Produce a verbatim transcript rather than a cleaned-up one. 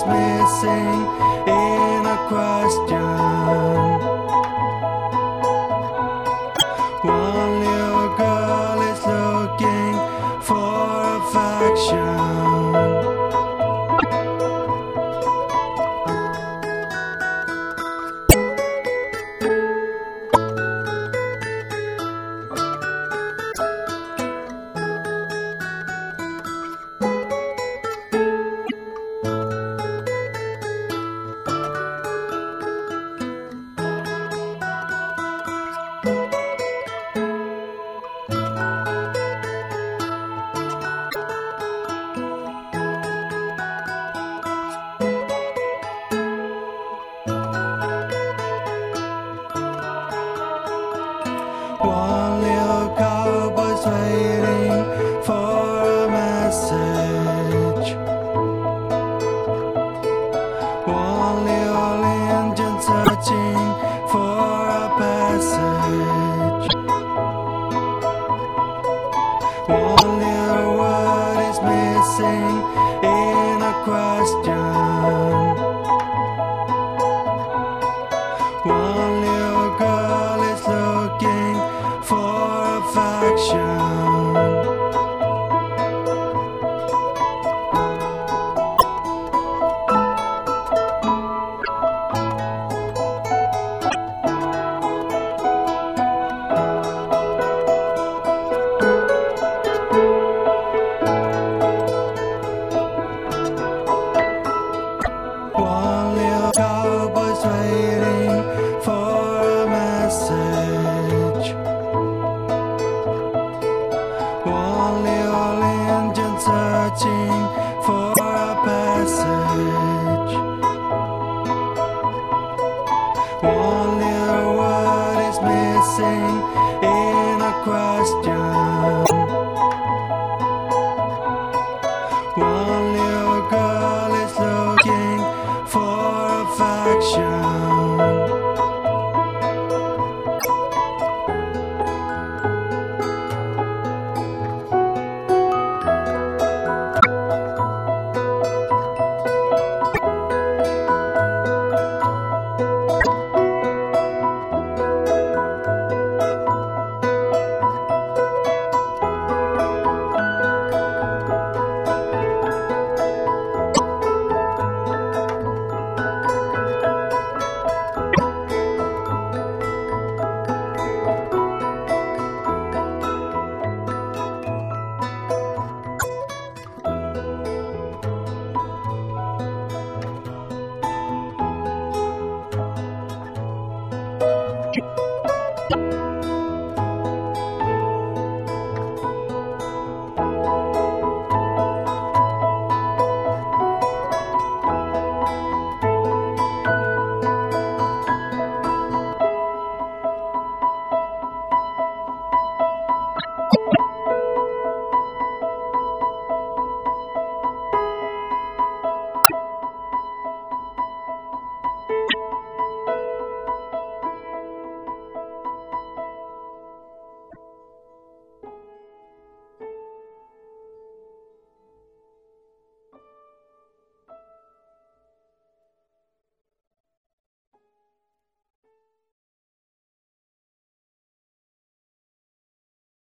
missing in a question. One little girl is looking for affection. One little cowboy's waiting for a message. One little Indian searching for a passage. One little word is missing in a question. One little girl is looking for affection. One little cowboy's waiting for a message. One little Indian searching for a passage. One little word is missing in a question.